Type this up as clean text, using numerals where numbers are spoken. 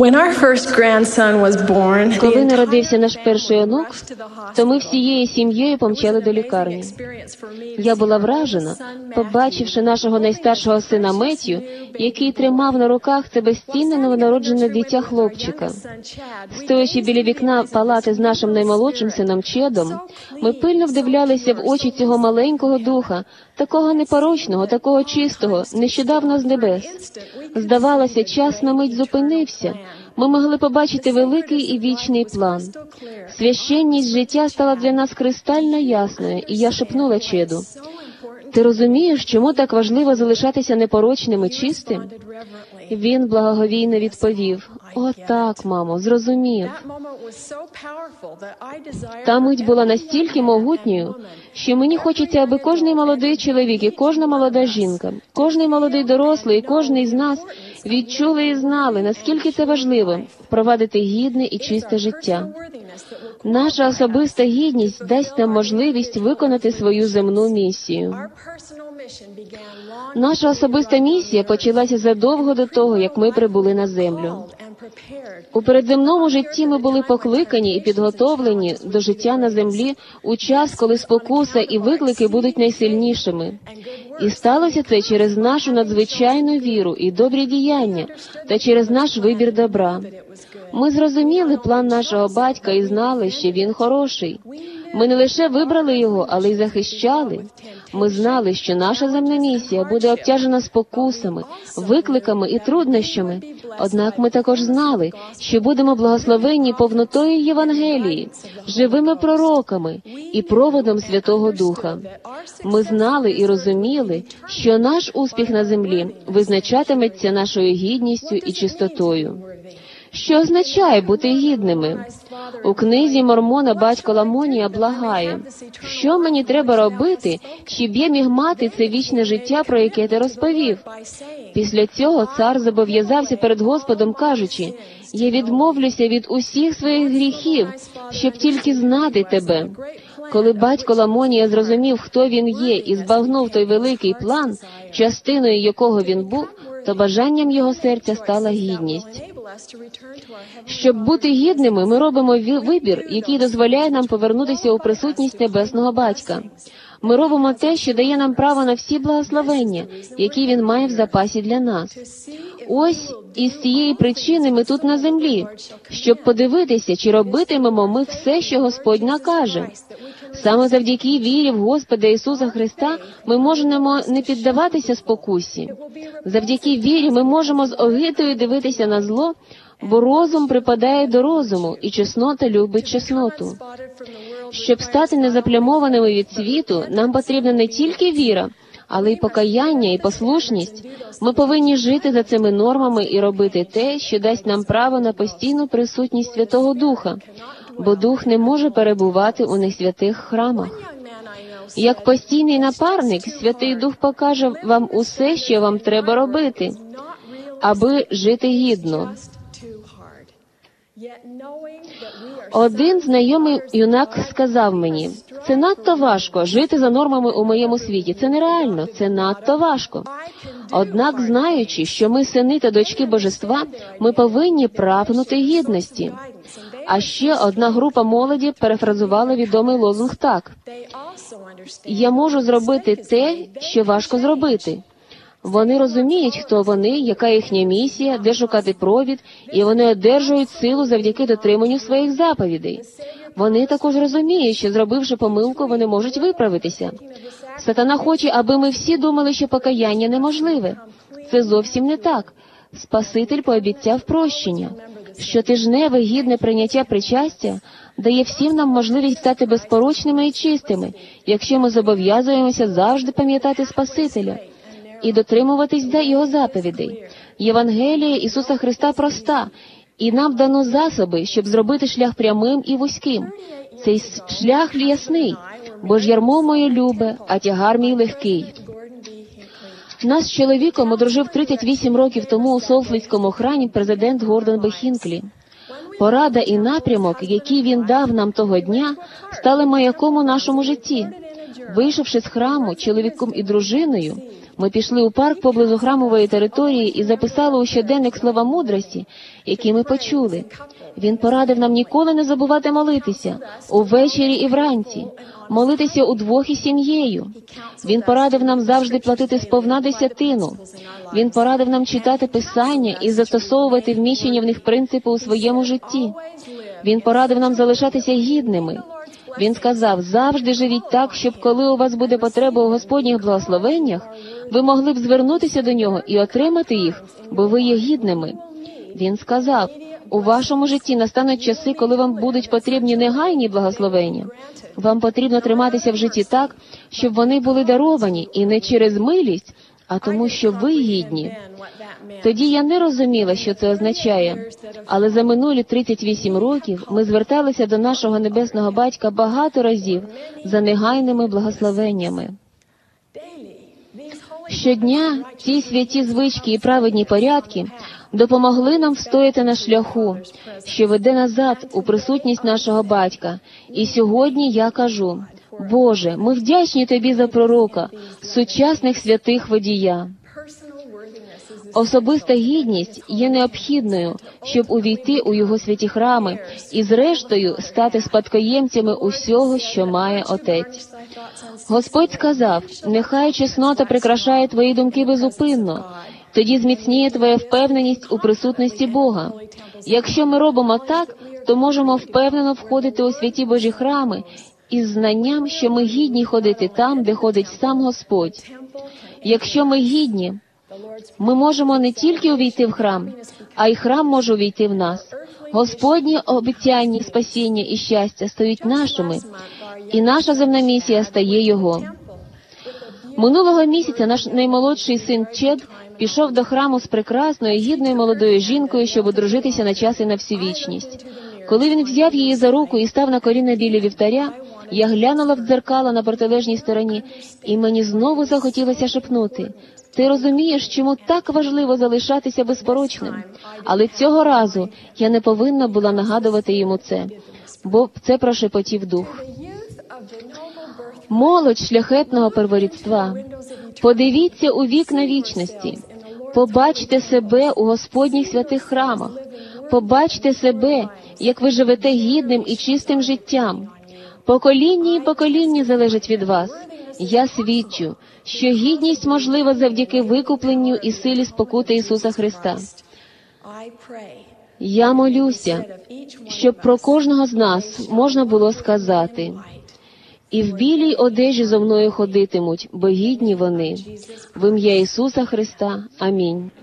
Коли народився наш перший онук, то ми всією сім'єю помчали до лікарні. Я була вражена, побачивши нашого найстаршого сина Меттью, який тримав на руках це безцінне новонароджене дитя хлопчика. Стоячи біля вікна палати з нашим наймолодшим сином Чедом, ми пильно вдивлялися в очі цього маленького духа, такого непорочного, такого чистого, нещодавно з небес. Здавалося, час на мить зупинився. Ми могли побачити великий і вічний план. Священність життя стала для нас кристально ясною, і я шепнула Чеду: «Ти розумієш, чому так важливо залишатися непорочним і чистим?» Він благоговійно відповів: «О так, мамо, зрозумів». Та мить була настільки могутньою, що мені хочеться, аби кожний молодий чоловік і кожна молода жінка, кожний молодий дорослий і кожний з нас відчули і знали, наскільки це важливо – провадити гідне і чисте життя. Наша особиста гідність дасть нам можливість виконати свою земну місію. Наша особиста місія почалася задовго до того, як ми прибули на землю. У передземному житті ми були покликані і підготовлені до життя на землі у час, коли спокуса і виклики будуть найсильнішими. І сталося це через нашу надзвичайну віру і добрі діяння, та через наш вибір добра. Ми зрозуміли план нашого батька і знали, що він хороший. Ми не лише вибрали його, але й захищали. Ми знали, що наша земна місія буде обтяжена спокусами, викликами і труднощами. Однак ми також знали, що будемо благословенні повнотою Євангелії, живими пророками і проводом Святого Духа. Ми знали і розуміли, що наш успіх на землі визначатиметься нашою гідністю і чистотою. Що означає бути гідними? У книзі Мормона батько Ламонія благає: «Що мені треба робити, щоб я міг мати це вічне життя, про яке ти розповів?» Після цього цар зобов'язався перед Господом, кажучи: «Я відмовлюся від усіх своїх гріхів, щоб тільки знати тебе». Коли батько Ламонія зрозумів, хто він є, і збагнув той великий план, частиною якого він був, то бажанням його серця стала гідність. Щоб бути гідними, ми робимо вибір, який дозволяє нам повернутися у присутність Небесного Батька. Ми робимо те, що дає нам право на всі благословення, які Він має в запасі для нас. Ось із цієї причини ми тут на землі, щоб подивитися, чи робитимемо ми все, що Господь накаже. Саме завдяки вірі в Господа Ісуса Христа ми можемо не піддаватися спокусі. Завдяки вірі ми можемо з огидою дивитися на зло, бо розум припадає до розуму, і чеснота любить чесноту. Щоб стати незаплямованими від світу, нам потрібна не тільки віра, але й покаяння і послушність. Ми повинні жити за цими нормами і робити те, що дасть нам право на постійну присутність Святого Духа, бо Дух не може перебувати у несвятих храмах. Як постійний напарник, Святий Дух покаже вам усе, що вам треба робити, аби жити гідно. Один знайомий юнак сказав мені: «Це надто важко жити за нормами у моєму світі. Це нереально, це надто важко». Однак, знаючи, що ми сини та дочки Божества, ми повинні прагнути гідності. А ще одна група молоді перефразувала відомий лозунг так: «Я можу зробити те, що важко зробити». Вони розуміють, хто вони, яка їхня місія, де шукати провід, і вони одержують силу завдяки дотриманню своїх заповідей. Вони також розуміють, що, зробивши помилку, вони можуть виправитися. Сатана хоче, аби ми всі думали, що покаяння неможливе. Це зовсім не так. Спаситель пообіцяв прощення. Щотижневе гідне прийняття причастя дає всім нам можливість стати безпорочними і чистими, якщо ми зобов'язуємося завжди пам'ятати Спасителя і дотримуватись його заповідей. Євангелія Ісуса Христа проста, і нам дано засоби, щоб зробити шлях прямим і вузьким. Цей шлях ясний, бо ж ярмо моє любе, а тягар мій легкий. Нас з чоловіком одружив 38 років тому у Солсвітському храмі президент Гордон Б. Хінклі. Порада і напрямок, який він дав нам того дня, стали маяком у нашому житті. Вийшовши з храму чоловіком і дружиною, ми пішли у парк поблизу храмової території і записали у щоденник слова мудрості, які ми почули. Він порадив нам ніколи не забувати молитися, увечері і вранці, молитися удвох із сім'єю. Він порадив нам завжди платити сповна десятину. Він порадив нам читати Писання і застосовувати вміщення в них принципи у своєму житті. Він порадив нам залишатися гідними. Він сказав, завжди живіть так, щоб коли у вас буде потреба у Господніх благословеннях, ви могли б звернутися до Нього і отримати їх, бо ви є гідними. Він сказав, у вашому житті настануть часи, коли вам будуть потрібні негайні благословення. Вам потрібно триматися в житті так, щоб вони були даровані, і не через милість, а тому, що ви гідні. Тоді я не розуміла, що це означає, але за минулі 38 років ми зверталися до нашого Небесного Батька багато разів за негайними благословеннями. Щодня ці святі звички і праведні порядки допомогли нам встояти на шляху, що веде назад у присутність нашого Батька. І сьогодні я кажу, Боже, ми вдячні Тобі за пророка, сучасних святих водія. Особиста гідність є необхідною, щоб увійти у Його святі храми і зрештою стати спадкоємцями усього, що має Отець. Господь сказав, нехай чеснота прикрашає твої думки безупинно, тоді зміцніє твоя впевненість у присутності Бога. Якщо ми робимо так, то можемо впевнено входити у святі Божі храми із знанням, що ми гідні ходити там, де ходить сам Господь. Якщо ми гідні, ми можемо не тільки увійти в храм, а й храм може увійти в нас. Господні обіцяння, спасіння і щастя стають нашими, і наша земна місія стає Його. Минулого місяця наш наймолодший син Чед пішов до храму з прекрасною, гідною молодою жінкою, щоб одружитися на час і на всю вічність. Коли він взяв її за руку і став на коліна біля вівтаря, я глянула в дзеркало на протилежній стороні, і мені знову захотілося шепнути, «Ти розумієш, чому так важливо залишатися безпорочним?» Але цього разу я не повинна була нагадувати йому це, бо це прошепотів дух. Молодь шляхетного перворідства, подивіться у вікна вічності, побачте себе у Господніх святих храмах, побачте себе, як ви живете гідним і чистим життям. Покоління і покоління залежать від вас. Я свідчу, що гідність можлива завдяки викупленню і силі спокути Ісуса Христа. Я молюся, щоб про кожного з нас можна було сказати, «І в білій одежі зо мною ходитимуть, бо гідні вони». В ім'я Ісуса Христа. Амінь.